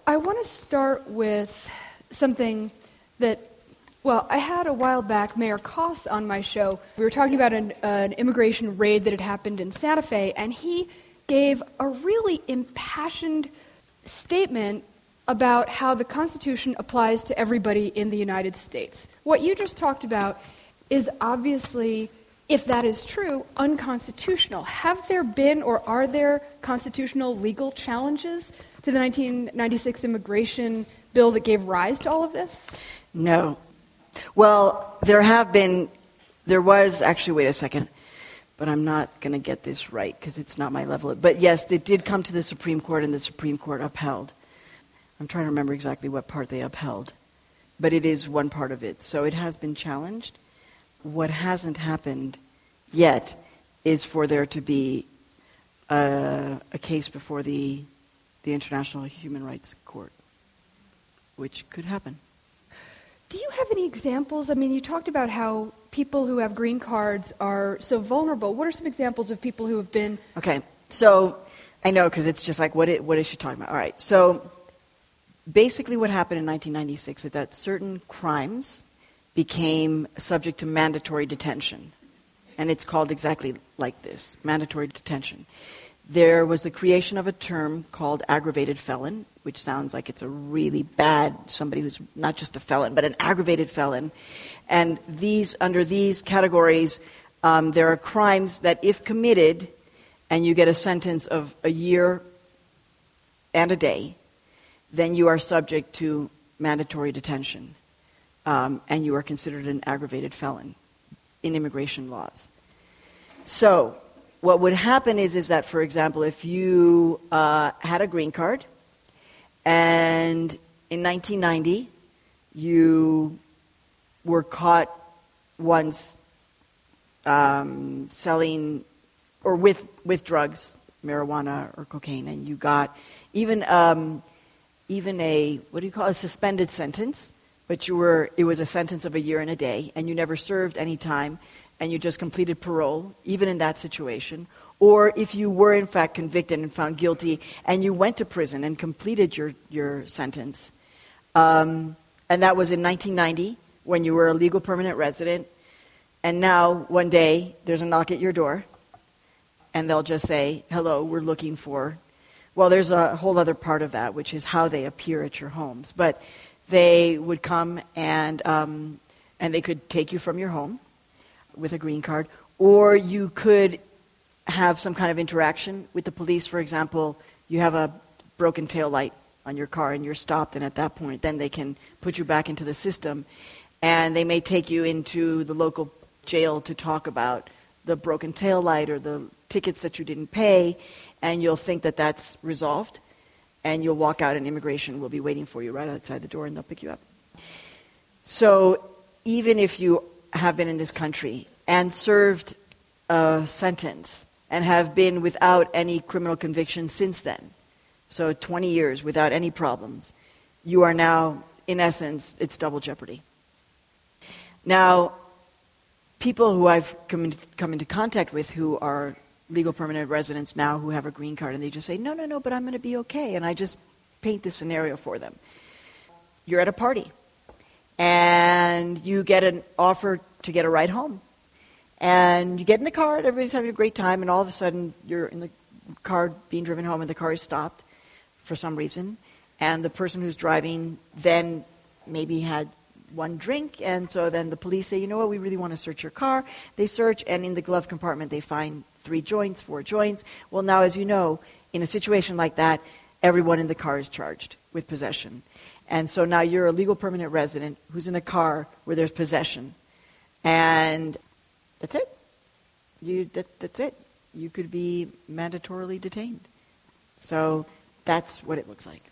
I want to start with something that, well, I had a while back Mayor Koss on my show. We were talking about an immigration raid that had happened in Santa Fe, and he gave a really impassioned statement about how the Constitution applies to everybody in the United States. What you just talked about is obviously, if that is true, unconstitutional. Have there been or are there constitutional legal challenges to the 1996 immigration bill that gave rise to all of this? No. Well, there was actually, wait a second, but I'm not going to get this right because it's not my level. But yes, it did come to the Supreme Court, and the Supreme Court upheld. I'm trying to remember exactly what part they upheld, but it is one part of it. So it has been challenged. What hasn't happened yet is for there to be a case before the International Human Rights Court, which could happen. Do you have any examples? I mean, you talked about how people who have green cards are so vulnerable. What are some examples of people who have been... Okay, so I know because it's just like, what is she talking about? All right, so basically what happened in 1996 is that certain crimes became subject to mandatory detention. And it's called exactly like this, mandatory detention. There was the creation of a term called aggravated felon, which sounds like it's a really bad, somebody who's not just a felon, but an aggravated felon. And under these categories, there are crimes that if committed and you get a sentence of a year and a day, then you are subject to mandatory detention, and you are considered an aggravated felon in immigration laws. So what would happen is that, for example, if you had a green card, and in 1990 you were caught once selling or with drugs, marijuana or cocaine, and you got even a, what do you call it, a suspended sentence, but it was a sentence of a year and a day, and you never served any time, and you just completed parole, even in that situation. Or if you were in fact convicted and found guilty, and you went to prison and completed your sentence, and that was in 1990 when you were a legal permanent resident, and now one day there's a knock at your door, and they'll just say, hello, we're looking for... Well, there's a whole other part of that, which is how they appear at your homes. But they would come and they could take you from your home with a green card, or you could have some kind of interaction with the police. For example, you have a broken tail light on your car and you're stopped, and at that point, then they can put you back into the system, and they may take you into the local jail to talk about the broken tail light or the tickets that you didn't pay, and you'll think that that's resolved, and you'll walk out and immigration will be waiting for you right outside the door, and they'll pick you up. So even if you have been in this country and served a sentence and have been without any criminal conviction since then, so 20 years without any problems, you are now, in essence, it's double jeopardy. Now, people who I've come into contact with who are legal permanent residents now who have a green card, and they just say, no, but I'm going to be okay. And I just paint this scenario for them. You're at a party, and you get an offer to get a ride home. And you get in the car, and everybody's having a great time, and all of a sudden you're in the car being driven home, and the car is stopped for some reason. And the person who's driving then maybe had one drink, and so then the police say, you know what, we really want to search your car. They search, and in the glove compartment they find 3 joints, 4 joints. Well, now, as you know, in a situation like that, everyone in the car is charged with possession. And so now you're a legal permanent resident who's in a car where there's possession. And that's it. That's it. You could be mandatorily detained. So that's what it looks like.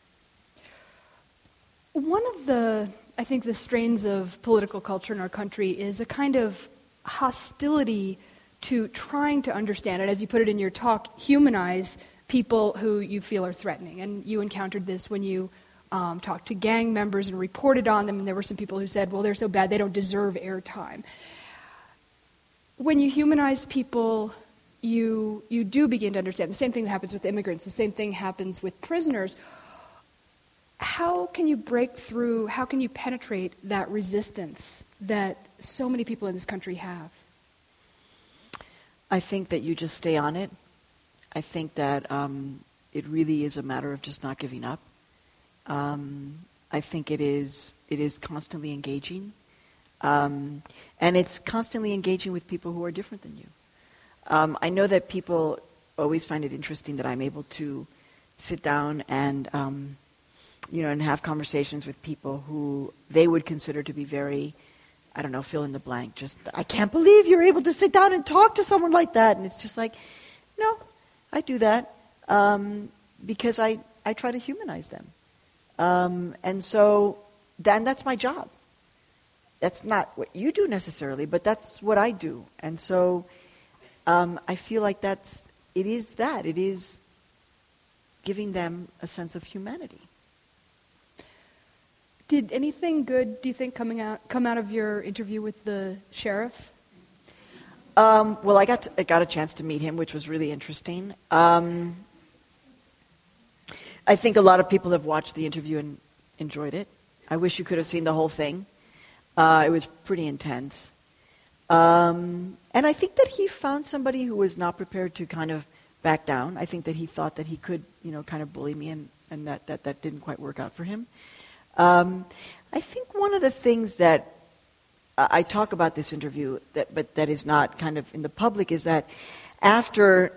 One of the strains of political culture in our country is a kind of hostility to trying to understand, and as you put it in your talk, humanize people who you feel are threatening. And you encountered this when you talked to gang members and reported on them, and there were some people who said, well, they're so bad, they don't deserve airtime. When you humanize people, you do begin to understand. The same thing happens with immigrants. The same thing happens with prisoners. how can you break through, how can you penetrate that resistance that so many people in this country have? I think that you just stay on it. I think that it really is a matter of just not giving up. I think it is constantly engaging. And it's constantly engaging with people who are different than you. I know that people always find it interesting that I'm able to sit down and, and have conversations with people who they would consider to be very, I don't know, fill in the blank. Just, I can't believe you're able to sit down and talk to someone like that. And it's just like, no, I do that because I try to humanize them. And so then that's my job. That's not what you do necessarily, but that's what I do. And so I feel like it is giving them a sense of humanity. Did anything good, do you think, come out of your interview with the sheriff? Well, I got a chance to meet him, which was really interesting. I think a lot of people have watched the interview and enjoyed it. I wish you could have seen the whole thing. It was pretty intense. And I think that he found somebody who was not prepared to kind of back down. I think that he thought that he could, kind of bully me, and that didn't quite work out for him. I think one of the things that I talk about this interview, but that is not kind of in the public, is that after,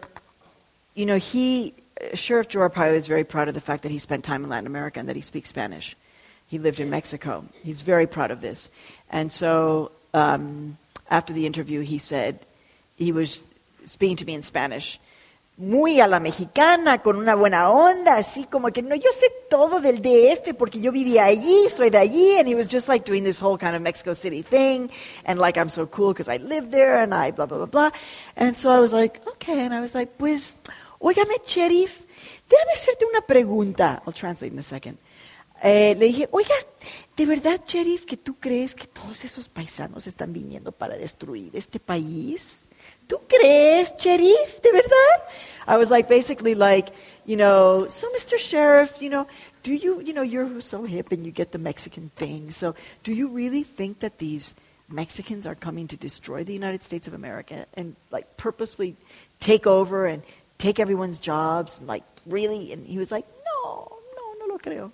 Sheriff Joe Arpaio is very proud of the fact that he spent time in Latin America and that he speaks Spanish. He lived in Mexico. He's very proud of this. And so after the interview, he said, he was speaking to me in Spanish, muy a la mexicana, con una buena onda, así como que, no, yo sé todo del DF porque yo vivía allí, soy de allí, and he was just like doing this whole kind of Mexico City thing, and like, I'm so cool because I live there, and I blah, blah, blah, blah. And so I was like, okay, and I was like, pues, óigame, sheriff, déjame hacerte una pregunta. I'll translate in a second. Le dije, oiga, ¿de verdad, sheriff, que tú crees que todos esos paisanos están viniendo para destruir este país? ¿Tú crees, sheriff, de verdad? I was like, basically like, so Mr. Sheriff, do you, you're so hip and you get the Mexican thing. So do you really think that these Mexicans are coming to destroy the United States of America and like purposely take over and take everyone's jobs and like really? And he was like, no lo creo.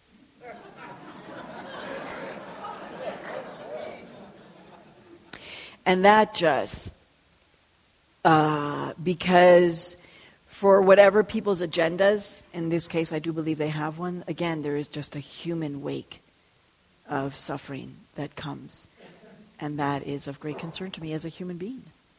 And that just, because for whatever people's agendas, in this case I do believe they have one, again, there is just a human wake of suffering that comes. And that is of great concern to me as a human being.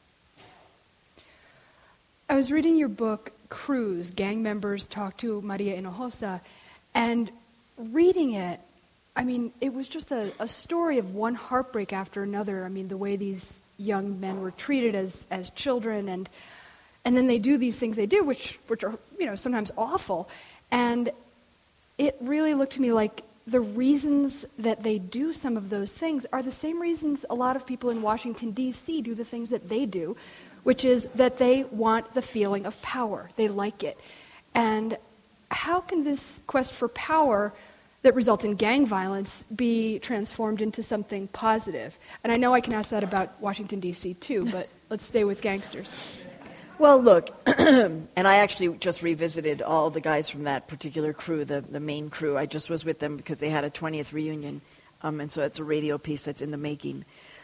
I was reading your book, Cruz, Gang Members Talk to Maria Hinojosa, and reading it, I mean, it was just a story of one heartbreak after another. I mean, the way these young men were treated as children, and then they do these things they do, which are, sometimes awful. And it really looked to me like the reasons that they do some of those things are the same reasons a lot of people in Washington, D.C. do the things that they do, which is that they want the feeling of power. They like it. And how can this quest for power that results in gang violence be transformed into something positive? And I know I can ask that about Washington, D.C. too, but let's stay with gangsters. Well, look, and I actually just revisited all the guys from that particular crew, the main crew. I just was with them because they had a 20th reunion, and so it's a radio piece that's in the making.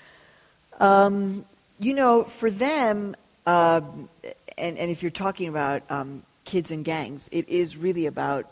For them, and if you're talking about kids and gangs, it is really about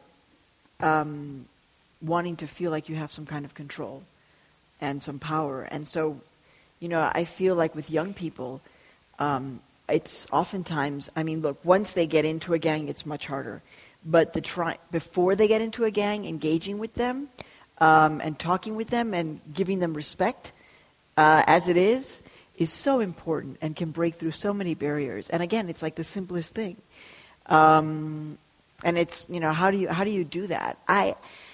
wanting to feel like you have some kind of control and some power. And so, I feel like with young people, it's oftentimes, look, once they get into a gang, it's much harder. But before they get into a gang, engaging with them and talking with them and giving them respect as it is so important and can break through so many barriers. And again, it's like the simplest thing. And it's, how do you do that? I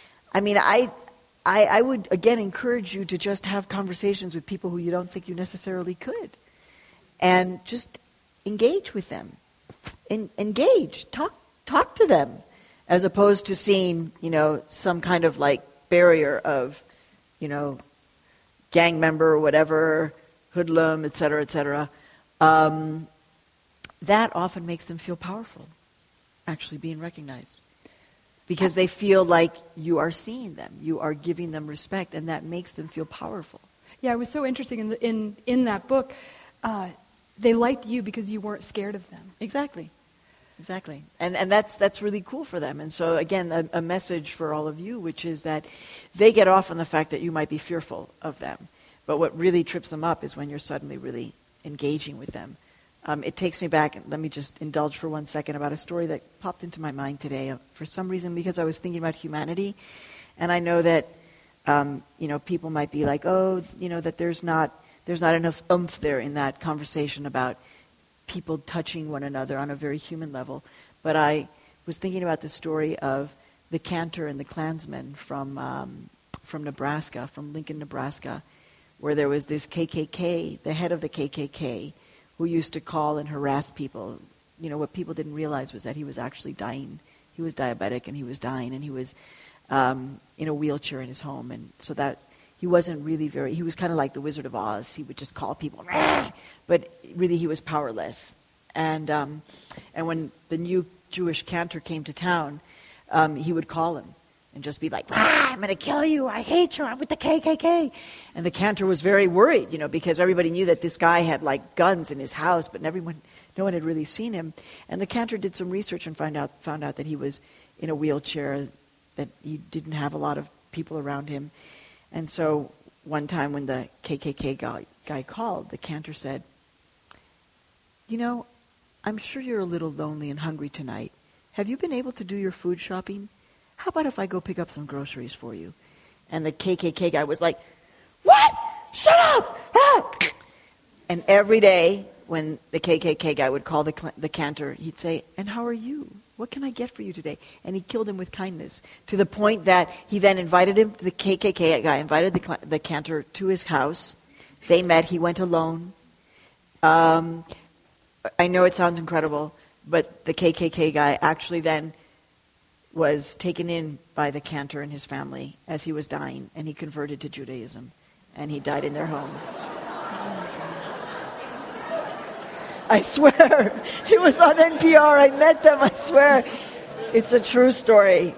would, again, encourage you to just have conversations with people who you don't think you necessarily could. And just engage with them. Talk to them. as opposed to seeing, some kind of like barrier of, gang member or whatever, hoodlum, et cetera, that often makes them feel powerful, actually being recognized. Because they feel like you are seeing them, you are giving them respect, and that makes them feel powerful. Yeah, it was so interesting in that book. They liked you because you weren't scared of them. Exactly. And that's really cool for them. And so, again, a message for all of you, which is that they get off on the fact that you might be fearful of them. But what really trips them up is when you're suddenly really engaging with them. It takes me back, and let me just indulge for 1 second about a story that popped into my mind today for some reason because I was thinking about humanity. And I know that, people might be like, that there's not enough oomph there in that conversation about people touching one another on a very human level. But I was thinking about the story of the cantor and the Klansmen from Nebraska, from Lincoln, Nebraska, where there was this KKK, the head of the KKK, who used to call and harass people. What people didn't realize was that he was actually dying. He was diabetic and he was dying, and he was in a wheelchair in his home. And so that he wasn't really he was kind of like the Wizard of Oz. He would just call people, Rah! But really he was powerless. And when the new Jewish cantor came to town, he would call him and just be like, I'm going to kill you, I hate you, I'm with the KKK. And the cantor was very worried, because everybody knew that this guy had like guns in his house, but no one had really seen him. And the cantor did some research and found out that he was in a wheelchair, that he didn't have a lot of people around him. And so one time when the KKK guy called, the cantor said, I'm sure you're a little lonely and hungry tonight. Have you been able to do your food shopping? How about if I go pick up some groceries for you? And the KKK guy was like, what? Shut up! Ah! And every day when the KKK guy would call the cantor, he'd say, and how are you? What can I get for you today? And he killed him with kindness, to the point that he then invited him, the KKK guy invited the cantor to his house. They met, he went alone. I know it sounds incredible, but the KKK guy actually then was taken in by the cantor and his family as he was dying, and he converted to Judaism, and he died in their home. I swear, it was on NPR, I met them, I swear. It's a true story.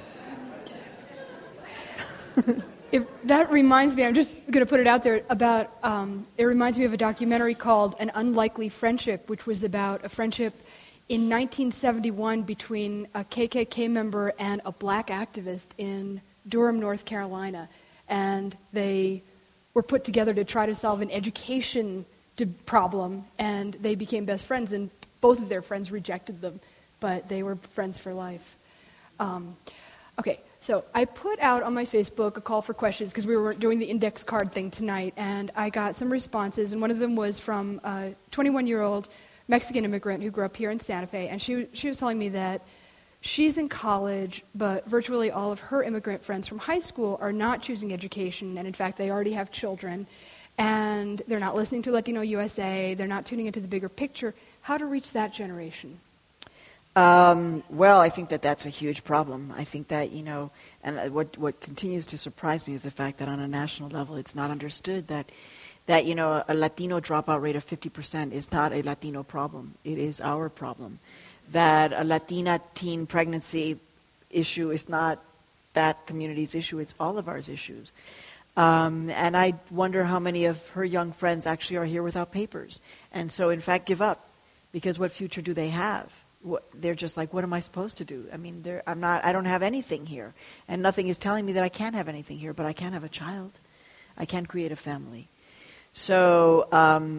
That reminds me, I'm just going to put it out there, about, it reminds me of a documentary called An Unlikely Friendship, which was about a friendship in 1971 between a KKK member and a black activist in Durham, North Carolina. And they were put together to try to solve an education problem, and they became best friends, and both of their friends rejected them, but they were friends for life. Okay, so I put out on my Facebook a call for questions because we were doing the index card thing tonight, and I got some responses, and one of them was from a 21-year-old Mexican immigrant who grew up here in Santa Fe, and she was telling me that she's in college, but virtually all of her immigrant friends from high school are not choosing education, and in fact, they already have children, and they're not listening to Latino USA, they're not tuning into the bigger picture. How to reach that generation? Well, I think that's a huge problem. I think that, and what continues to surprise me is the fact that on a national level, it's not understood that a Latino dropout rate of 50% is not a Latino problem. It is our problem. That a Latina teen pregnancy issue is not that community's issue. It's all of ours issues. And I wonder how many of her young friends actually are here without papers. And so, in fact, give up. Because what future do they have? They're just like, what am I supposed to do? I mean, I don't have anything here. And nothing is telling me that I can't have anything here, but I can have a child. I can create a family. So,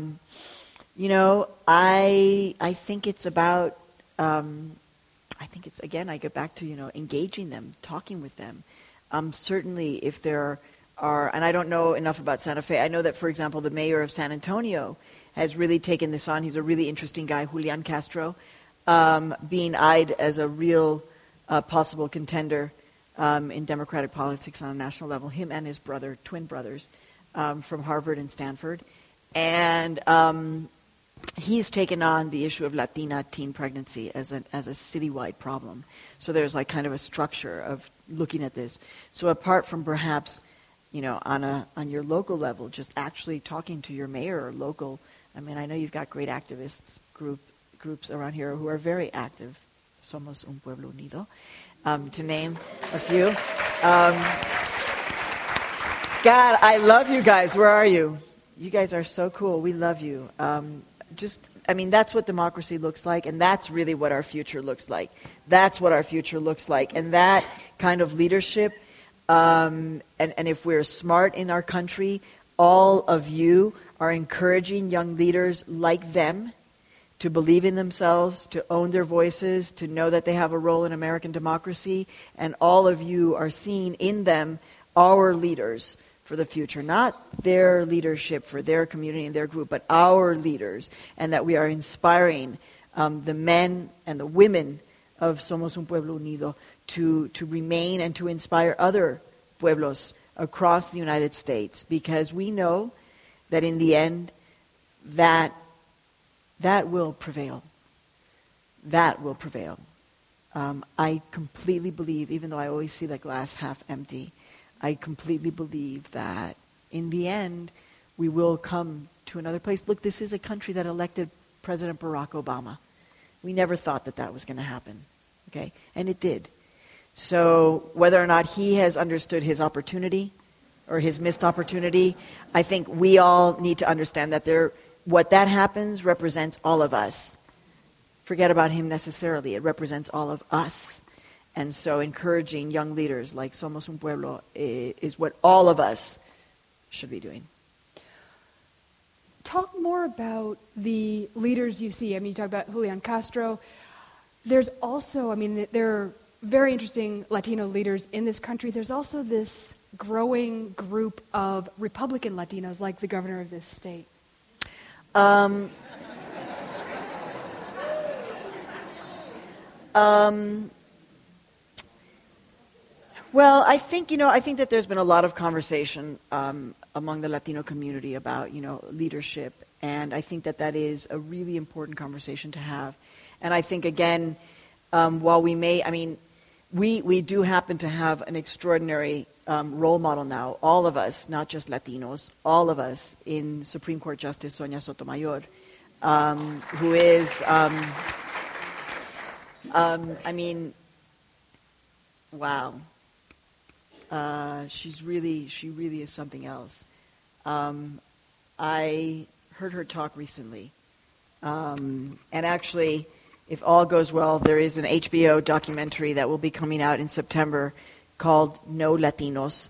I think it's about, again, I go back to, engaging them, talking with them. Certainly if there are, and I don't know enough about Santa Fe. I know that, for example, the mayor of San Antonio has really taken this on. He's a really interesting guy, Julian Castro, being eyed as a real possible contender in democratic politics on a national level, him and his brother, twin brothers, from Harvard and Stanford. And he's taken on the issue of Latina teen pregnancy as a citywide problem. So there's like kind of a structure of looking at this. So apart from perhaps, on your local level, just actually talking to your mayor or local, I mean, I know you've got great activists groups around here who are very active. Somos un pueblo unido, to name a few. God, I love you guys. Where are you? You guys are so cool. We love you. That's what democracy looks like, and that's really what our future looks like. That's what our future looks like. And that kind of leadership, and if we're smart in our country, all of you are encouraging young leaders like them to believe in themselves, to own their voices, to know that they have a role in American democracy, and all of you are seeing in them our leaders for the future, not their leadership for their community and their group, but our leaders, and that we are inspiring the men and the women of Somos un Pueblo Unido to remain and to inspire other pueblos across the United States, because we know that in the end, that will prevail. That will prevail. I completely believe, even though I always see the glass half empty, I completely believe that in the end, we will come to another place. Look, this is a country that elected President Barack Obama. We never thought that was going to happen, okay? And it did. So whether or not he has understood his opportunity or his missed opportunity, I think we all need to understand that what that happens represents all of us. Forget about him necessarily. It represents all of us. And so encouraging young leaders like Somos un Pueblo is what all of us should be doing. Talk more about the leaders you see. I mean, you talk about Julian Castro. There's also, there are very interesting Latino leaders in this country. There's also this growing group of Republican Latinos, like the governor of this state. Well, I think that there's been a lot of conversation among the Latino community about, leadership, and I think that is a really important conversation to have. And I think, again, while we do happen to have an extraordinary role model now, all of us, not just Latinos, all of us, in Supreme Court Justice Sonia Sotomayor, who is, wow. She really is something else. I heard her talk recently. And actually, if all goes well, there is an HBO documentary that will be coming out in September called No Latinos,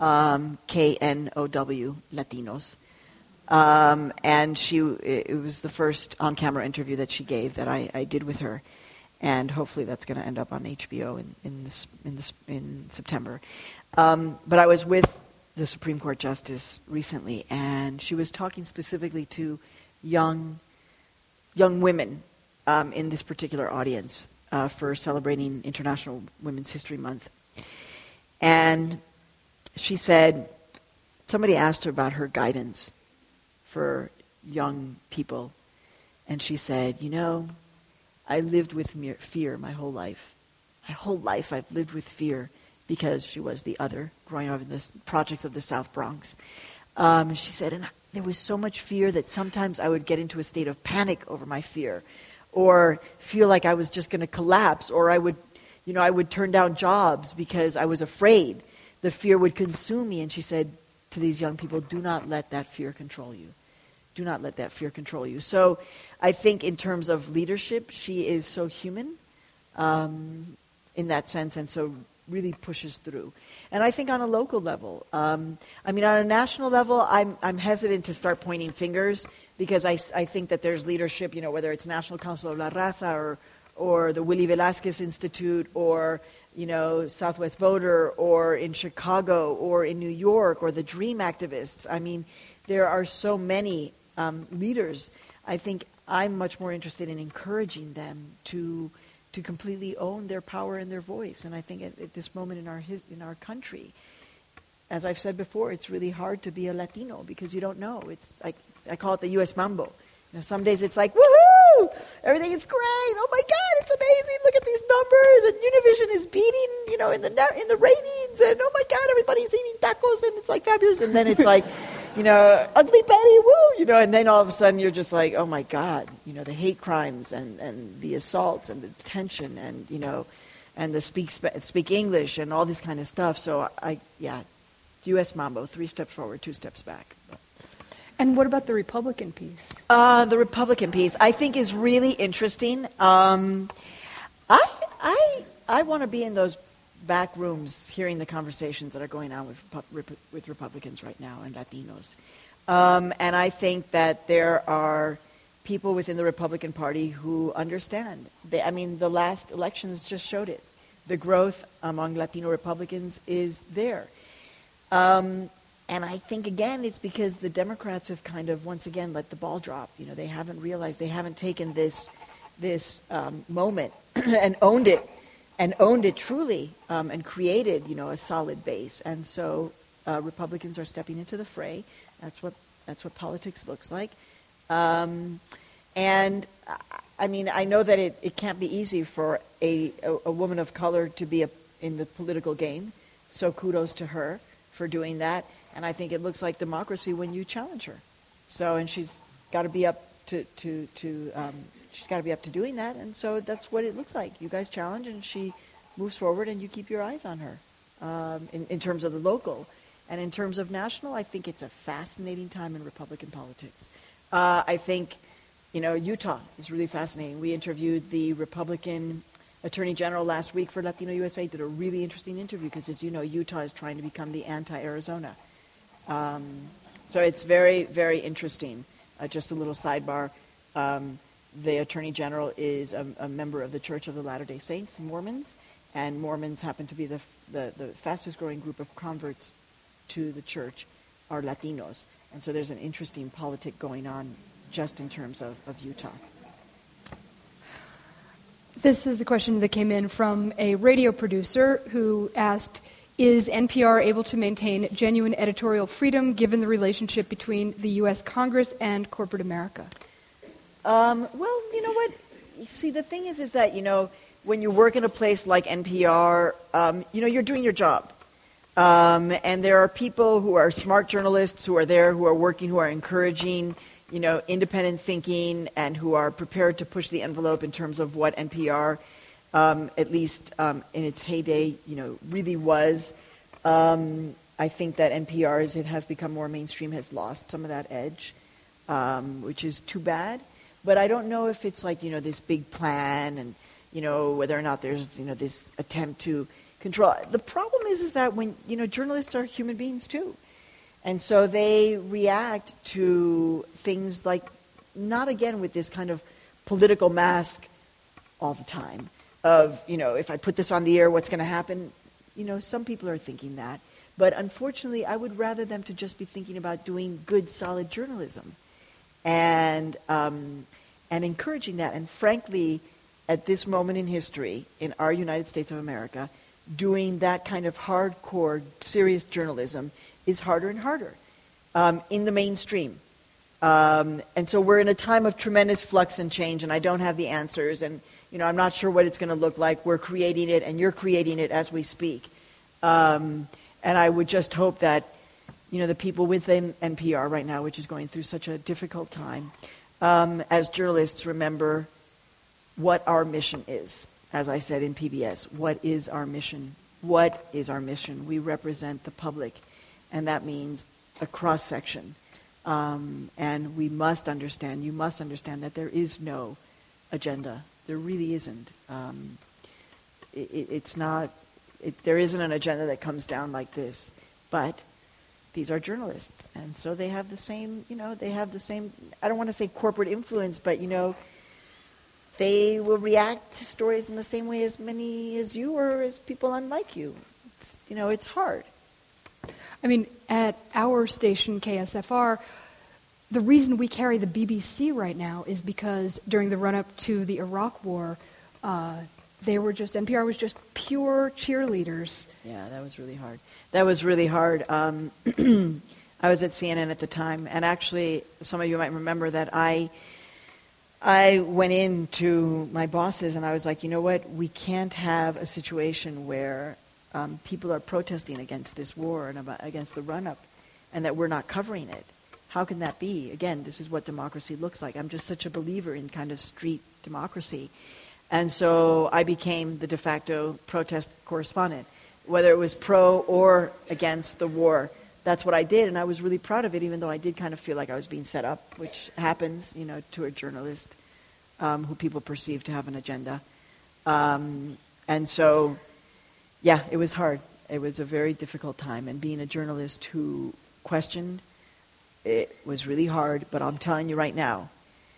KNOW, Latinos. And it was the first on-camera interview that she gave that I did with her. And hopefully that's going to end up on HBO in September. But I was with the Supreme Court Justice recently, and she was talking specifically to young women in this particular audience for celebrating International Women's History Month. And she said, somebody asked her about her guidance for young people, and she said, I lived with fear my whole life. My whole life I've lived with fear because she was the other, growing up in the projects of the South Bronx. She said, and there was so much fear that sometimes I would get into a state of panic over my fear, or feel like I was just going to collapse, or I would turn down jobs because I was afraid. The fear would consume me. And she said to these young people, do not let that fear control you. Do not let that fear control you. So I think in terms of leadership, she is so human in that sense, and so really pushes through. And I think on a local level, on a national level, I'm hesitant to start pointing fingers, because I think that there's leadership, whether it's National Council of La Raza or the Willie Velazquez Institute, or Southwest Voter, or in Chicago, or in New York, or the DREAM activists. There are so many leaders. I think I'm much more interested in encouraging them to completely own their power and their voice. And I think at this moment in our country, as I've said before, it's really hard to be a Latino because you don't know. It's like, I call it the U.S. Mambo. Some days it's like, woohoo! Everything is great. Oh my God, it's amazing. Look at these numbers. And Univision is beating, in the ratings. And oh my God, everybody's eating tacos and it's like fabulous. And then it's like, Ugly Betty, woo! And then all of a sudden you're just like, oh my God, the hate crimes and the assaults and the detention and the speak English and all this kind of stuff. So U.S. Mambo, 3 steps forward, 2 steps back. And what about the Republican piece? The Republican piece, I think, is really interesting. I want to be in those back rooms hearing the conversations that are going on with Republicans right now and Latinos. And I think that there are people within the Republican Party who understand. The last elections just showed it. The growth among Latino Republicans is there. And I think, again, it's because the Democrats have kind of, once again, let the ball drop. They haven't realized, they haven't taken this moment and owned it truly, and created, a solid base. And so Republicans are stepping into the fray. That's what politics looks like. And I know that it can't be easy for a woman of color to be in the political game. So kudos to her for doing that. And I think it looks like democracy when you challenge her. And she's got to be up to she's got to be up to doing that. And so that's what it looks like. You guys challenge, and she moves forward, and you keep your eyes on her in terms of the local. And in terms of national, I think it's a fascinating time in Republican politics. I think, Utah is really fascinating. We interviewed the Republican Attorney General last week for Latino USA. Did a really interesting interview because, as you know, Utah is trying to become the anti-Arizona. So it's very, very interesting. Just a little sidebar. The Attorney General is a member of the Church of the Latter-day Saints, Mormons, and Mormons happen to be the fastest growing group of converts to the church are Latinos. And so there's an interesting politic going on just in terms of Utah. This is a question that came in from a radio producer who asked, is NPR able to maintain genuine editorial freedom given the relationship between the U.S. Congress and corporate America? Well, you know what? See, the thing is that, when you work in a place like NPR, you're doing your job. And there are people who are smart journalists who are there, who are working, who are encouraging, independent thinking, and who are prepared to push the envelope in terms of what NPR, at least in its heyday, really was. I think that NPR, as it has become more mainstream, has lost some of that edge, which is too bad. But I don't know if it's like, this big plan and, whether or not there's, this attempt to control. The problem is that when, journalists are human beings too. And so they react to things like, not again with this kind of political mask all the time of, if I put this on the air, what's going to happen? Some people are thinking that. But unfortunately, I would rather them to just be thinking about doing good, solid journalism and encouraging that. And frankly, at this moment in history, in our United States of America, doing that kind of hardcore, serious journalism is harder and harder in the mainstream. And so we're in a time of tremendous flux and change, and I don't have the answers, and I'm not sure what it's going to look like. We're creating it, and you're creating it as we speak. And I would just hope that, the people within NPR right now, which is going through such a difficult time, as journalists, remember what our mission is. As I said in PBS, what is our mission? What is our mission? We represent the public, and that means a cross-section. And we must understand, you must understand that there is no agenda. There really isn't. There isn't an agenda that comes down like this, but these are journalists, and so they have the same, I don't want to say corporate influence, but, they will react to stories in the same way as many as you or as people unlike you. It's hard. I mean, at our station, KSFR, the reason we carry the BBC right now is because during the run-up to the Iraq War, NPR was just pure cheerleaders. Yeah, that was really hard. I was at CNN at the time, and actually, some of you might remember that I I went in to my bosses and I was like, you know what, we can't have a situation where people are protesting against this war and against the run-up and that we're not covering it. How can that be? Again, this is what democracy looks like. I'm just such a believer in kind of street democracy. And so I became the de facto protest correspondent, whether it was pro or against the war. That's what I did, and I was really proud of it, even though I did kind of feel like I was being set up, which happens, to a journalist who people perceive to have an agenda. And so, yeah, it was hard. It was a very difficult time, and being a journalist who questioned, it was really hard, but I'm telling you right now,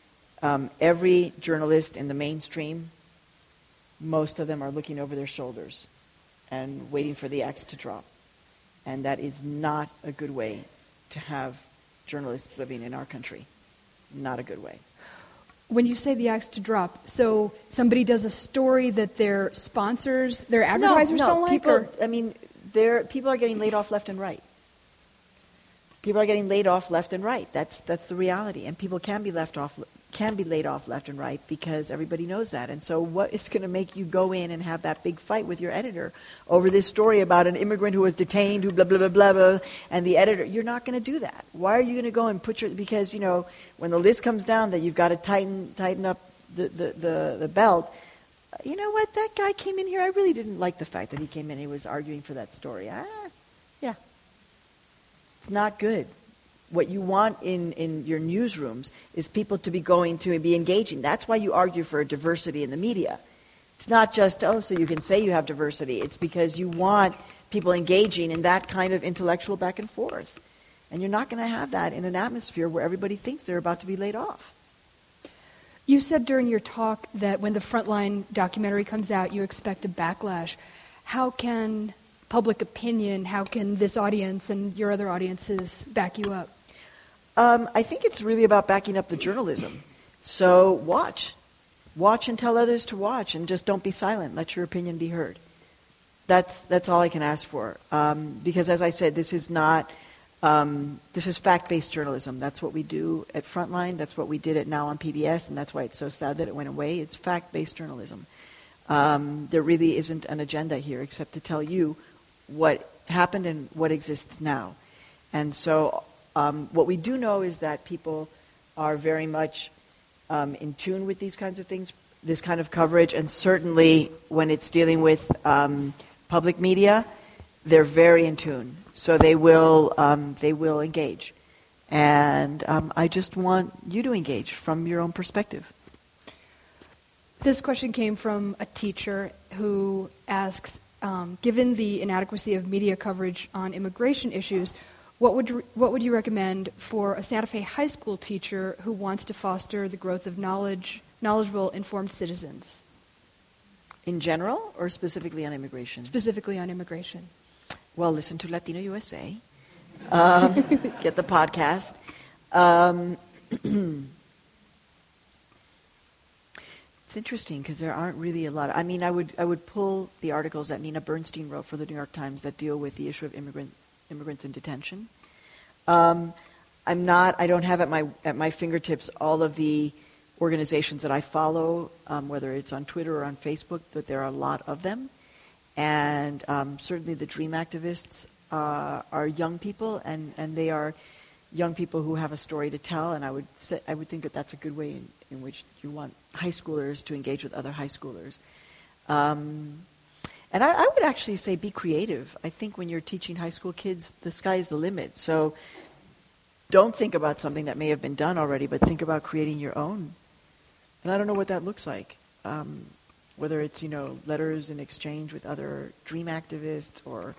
every journalist in the mainstream, most of them are looking over their shoulders and waiting for the axe to drop. And that is not a good way to have journalists living in our country. Not a good way. When you say the axe to drop, so somebody does a story that their sponsors, their advertisers don't like? People are getting laid off left and right. People are getting laid off left and right. That's the reality. And people can be laid off left and right because everybody knows that. And so what is going to make you go in and have that big fight with your editor over this story about an immigrant who was detained, who blah, blah, blah, blah, blah, and the editor, you're not going to do that. Why are you going to go and because, when the list comes down that you've got to tighten up the belt, you know what, that guy came in here, I really didn't like the fact that he came in, he was arguing for that story. Yeah. It's not good. What you want in your newsrooms is people to be engaging. That's why you argue for diversity in the media. It's not just, so you can say you have diversity. It's because you want people engaging in that kind of intellectual back and forth. And you're not going to have that in an atmosphere where everybody thinks they're about to be laid off. You said during your talk that when the Frontline documentary comes out, you expect a backlash. How can public opinion, how can this audience and your other audiences back you up? I think it's really about backing up the journalism. So watch and tell others to watch, and just don't be silent. Let your opinion be heard. That's all I can ask for. Because as I said, this is fact-based journalism. That's what we do at Frontline. That's what we did at Now on PBS, and that's why it's so sad that it went away. It's fact-based journalism. There really isn't an agenda here except to tell you what happened and what exists now. And so what we do know is that people are very much in tune with these kinds of things, this kind of coverage, and certainly when it's dealing with public media, they're very in tune. So they will engage. And I just want you to engage from your own perspective. This question came from a teacher who asks, given the inadequacy of media coverage on immigration issues, what would you recommend for a Santa Fe high school teacher who wants to foster the growth of knowledgeable, informed citizens? In general, or specifically on immigration? Specifically on immigration. Well, listen to Latino USA. Get the podcast. It's interesting because there aren't really a lot. I would pull the articles that Nina Bernstein wrote for the New York Times that deal with the issue of immigrants in detention. I don't have at my fingertips all of the organizations that I follow, whether it's on Twitter or on Facebook, but there are a lot of them. And certainly the DREAM activists are young people, and they are young people who have a story to tell. And I would think that that's a good way in which you want high schoolers to engage with other high schoolers. And I would actually say be creative. I think when you're teaching high school kids, the sky is the limit. So don't think about something that may have been done already, but think about creating your own. And I don't know what that looks like. Whether it's, letters in exchange with other DREAM activists or,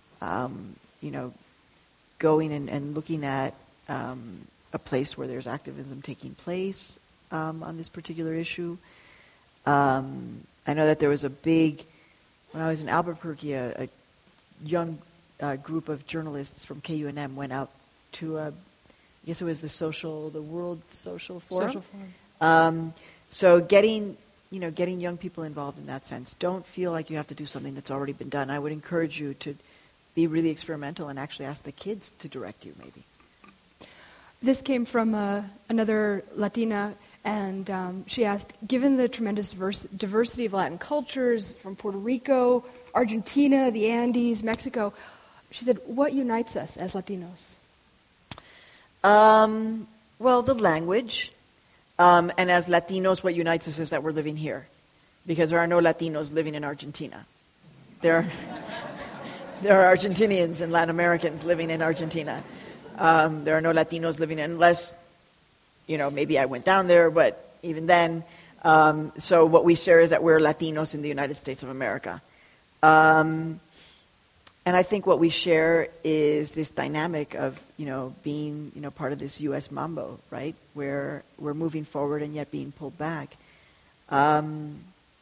going and looking at a place where there's activism taking place on this particular issue. I know that there was when I was in Albuquerque, a young group of journalists from KUNM went out to, I guess it was the World Social Forum. So getting young people involved in that sense. Don't feel like you have to do something that's already been done. I would encourage you to be really experimental and actually ask the kids to direct you, maybe. This came from another Latina And she asked, given the tremendous diversity of Latin cultures from Puerto Rico, Argentina, the Andes, Mexico, she said, what unites us as Latinos? Well, the language. And as Latinos, what unites us is that we're living here. Because there are no Latinos living in Argentina. There are Argentinians and Latin Americans living in Argentina. There are no Latinos living in, unless, maybe I went down there, but even then. So what we share is that we're Latinos in the United States of America. And I think what we share is this dynamic of, being, part of this U.S. mambo, right? Where we're moving forward and yet being pulled back. I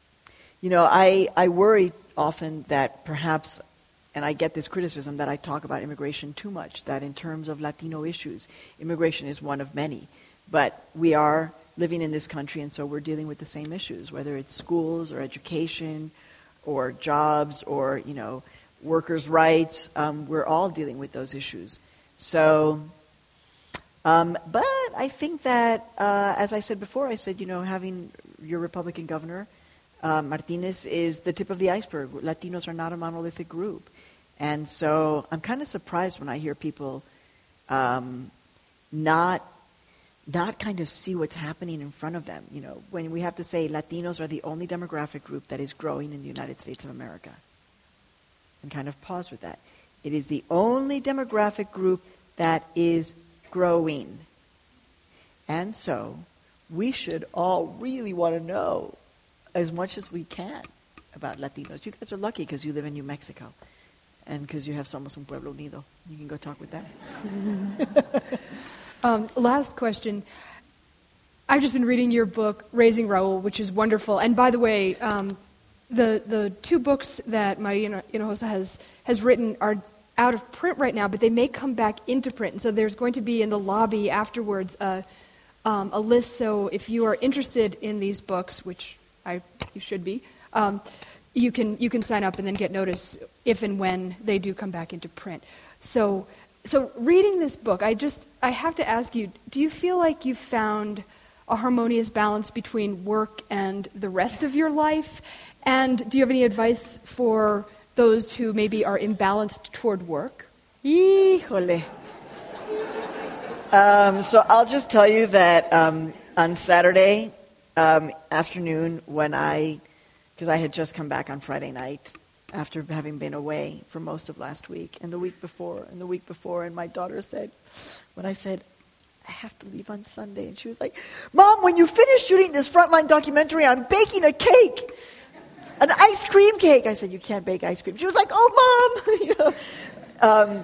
worry often that perhaps, and I get this criticism that I talk about immigration too much, that in terms of Latino issues, immigration is one of many. But we are living in this country, and so we're dealing with the same issues, whether it's schools or education or jobs or, workers' rights. We're all dealing with those issues. So, but I think that, as I said before, having your Republican governor, Martinez, is the tip of the iceberg. Latinos are not a monolithic group. And so I'm kind of surprised when I hear people not kind of see what's happening in front of them. When we have to say Latinos are the only demographic group that is growing in the United States of America. And kind of pause with that. It is the only demographic group that is growing. And so we should all really want to know as much as we can about Latinos. You guys are lucky because you live in New Mexico and because you have Somos un Pueblo Unido. You can go talk with them. Last question. I've just been reading your book, Raising Raul, which is wonderful. And by the way, the two books that Maria Hinojosa has written are out of print right now, but they may come back into print. And so there's going to be in the lobby afterwards a list. So if you are interested in these books, which you should be, you can sign up and then get notice if and when they do come back into print. So reading this book, I have to ask you, do you feel like you've found a harmonious balance between work and the rest of your life? And do you have any advice for those who maybe are imbalanced toward work? Híjole. So I'll just tell you that on Saturday afternoon because I had just come back on Friday night after having been away for most of last week and the week before, and my daughter said, when I said, I have to leave on Sunday, and she was like, Mom, when you finish shooting this Frontline documentary, I'm baking a cake. An ice cream cake. I said, you can't bake ice cream. She was like, oh, Mom.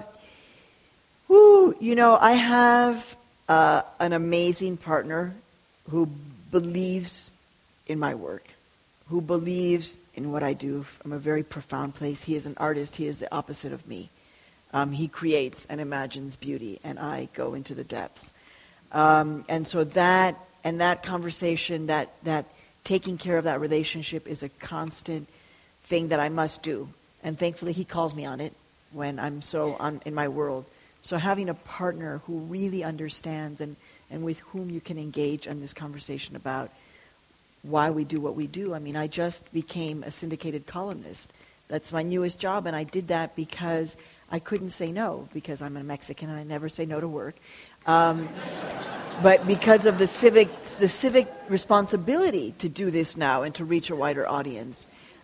I have an amazing partner who believes in my work, who believes in what I do from a very profound place. He is an artist. He is the opposite of me. He creates and imagines beauty, and I go into the depths. And so that conversation, that taking care of that relationship is a constant thing that I must do. And thankfully he calls me on it when I'm in my world. So having a partner who really understands and with whom you can engage in this conversation about why we do what we do. I mean, I just became a syndicated columnist. That's my newest job, and I did that because I couldn't say no, because I'm a Mexican and I never say no to work. But because of the civic responsibility to do this now and to reach a wider audience.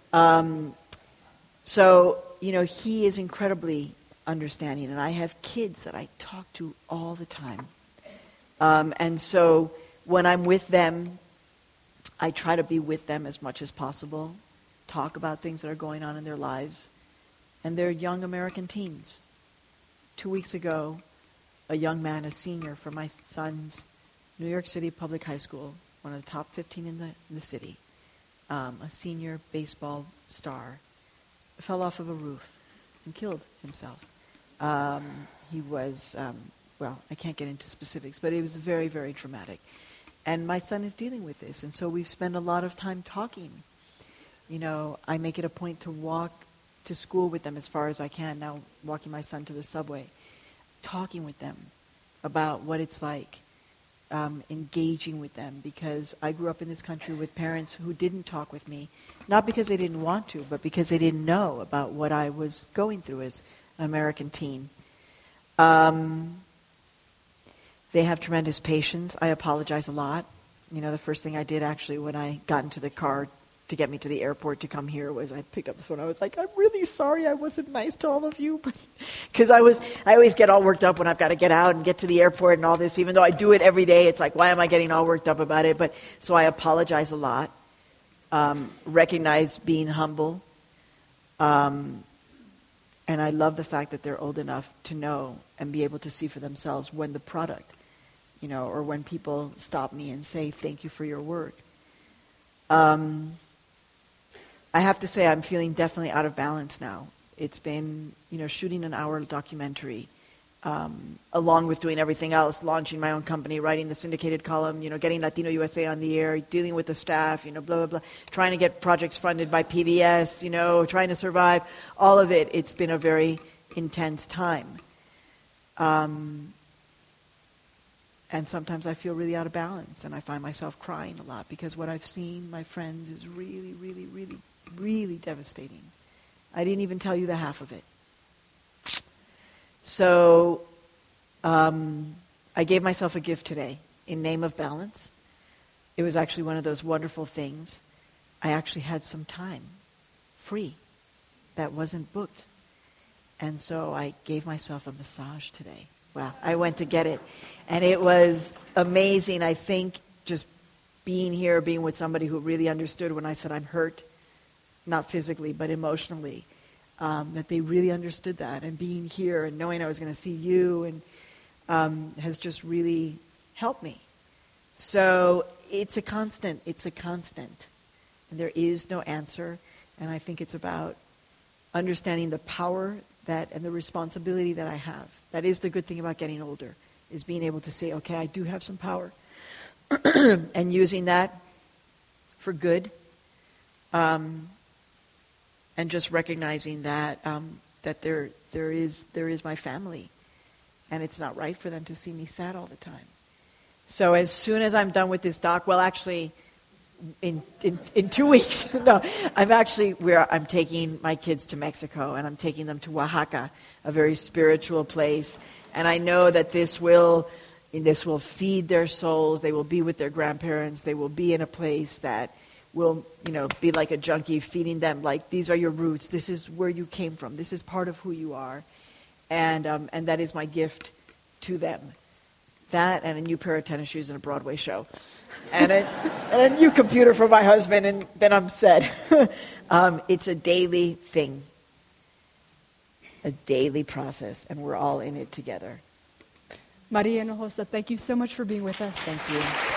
He is incredibly understanding, and I have kids that I talk to all the time. And so when I'm with them, I try to be with them as much as possible, talk about things that are going on in their lives. And they're young American teens. 2 weeks ago, a young man, a senior from my son's New York City Public High School, one of the top 15 in the city, a senior baseball star, fell off of a roof and killed himself. He was, I can't get into specifics, but it was very, very traumatic. And my son is dealing with this, and so we've spent a lot of time talking. I make it a point to walk to school with them as far as I can, now walking my son to the subway, talking with them about what it's like engaging with them, because I grew up in this country with parents who didn't talk with me, not because they didn't want to, but because they didn't know about what I was going through as an American teen. They have tremendous patience. I apologize a lot. The first thing I did actually when I got into the car to get me to the airport to come here was I picked up the phone. I was like, I'm really sorry I wasn't nice to all of you. Because I always get all worked up when I've got to get out and get to the airport and all this. Even though I do it every day, it's like, why am I getting all worked up about it? So I apologize a lot. Recognize being humble. And I love the fact that they're old enough to know and be able to see for themselves when the product, or when people stop me and say, thank you for your work. I have to say I'm feeling definitely out of balance now. It's been, shooting an hour documentary, along with doing everything else, launching my own company, writing the syndicated column, getting Latino USA on the air, dealing with the staff, blah, blah, blah, trying to get projects funded by PBS, trying to survive, all of it. It's been a very intense time. And sometimes I feel really out of balance, and I find myself crying a lot because what I've seen, my friends, is really, really, really, really devastating. I didn't even tell you the half of it. So I gave myself a gift today in name of balance. It was actually one of those wonderful things. I actually had some time free that wasn't booked. And so I gave myself a massage today. Well, I went to get it, and it was amazing. I think just being here, being with somebody who really understood when I said I'm hurt, not physically, but emotionally, that they really understood that, and being here and knowing I was going to see you and has just really helped me. So it's a constant. And there is no answer, and I think it's about understanding the power and the responsibility that I have. That is the good thing about getting older, is being able to say, okay, I do have some power, and using that for good, and just recognizing that that there is my family, and it's not right for them to see me sad all the time. So as soon as I'm done with this doc, well, actually, in 2 weeks. No, I'm taking my kids to Mexico, and I'm taking them to Oaxaca, a very spiritual place. And I know that this will feed their souls. They will be with their grandparents. They will be in a place that will, be like a junkie feeding them. Like, these are your roots. This is where you came from. This is part of who you are. And that is my gift to them. That and a new pair of tennis shoes and a Broadway show. And a new computer for my husband, and then I'm set. It's a daily thing, a daily process, and we're all in it together. Maria Hinojosa, thank you so much for being with us. Thank you.